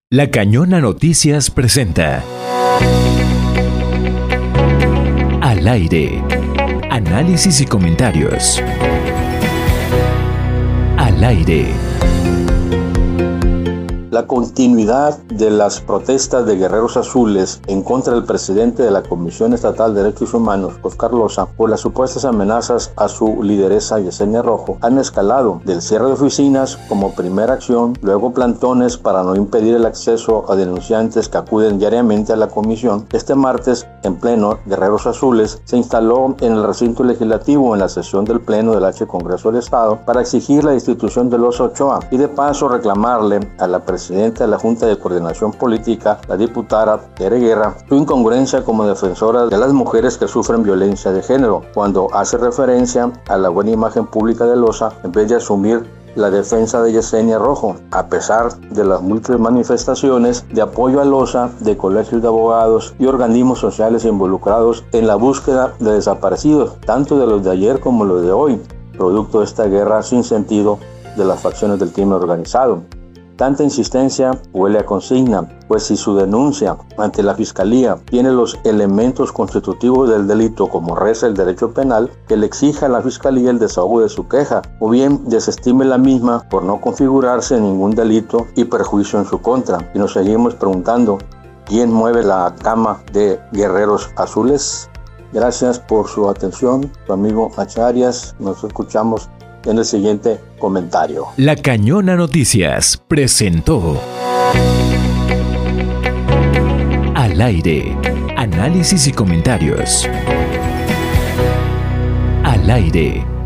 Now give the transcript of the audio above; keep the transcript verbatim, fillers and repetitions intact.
La Cañona Noticias presenta Al aire. Análisis y comentarios. Al aire. La continuidad de las protestas de Guerreros Azules en contra del presidente de la Comisión Estatal de Derechos Humanos, Óscar Loza, por las supuestas amenazas a su lideresa Yesenia Rojo, han escalado del cierre de oficinas como primera acción, luego plantones para no impedir el acceso a denunciantes que acuden diariamente a la comisión. Este martes, en pleno, Guerreros Azules se instaló en el recinto legislativo en la sesión del Pleno del H Congreso del Estado para exigir la destitución de Loza Ochoa y de paso reclamarle a la presidenta presidenta de la Junta de Coordinación Política, la diputada Tere Guerra, su incongruencia como defensora de las mujeres que sufren violencia de género, cuando hace referencia a la buena imagen pública de Loza, en vez de asumir la defensa de Yesenia Rojo, a pesar de las múltiples manifestaciones de apoyo a Loza de colegios de abogados y organismos sociales involucrados en la búsqueda de desaparecidos, tanto de los de ayer como los de hoy, producto de esta guerra sin sentido de las facciones del crimen organizado. Tanta insistencia huele a consigna, pues si su denuncia ante la Fiscalía tiene los elementos constitutivos del delito como reza el derecho penal, que le exija a la Fiscalía el desahogo de su queja, o bien desestime la misma por no configurarse ningún delito y perjuicio en su contra. Y nos seguimos preguntando, ¿quién mueve la cama de Guerreros Azules? Gracias por su atención, su amigo H. Arias. Nos escuchamos en el siguiente comentario. La Cañona Noticias presentó Al aire. Análisis y comentarios. Al aire.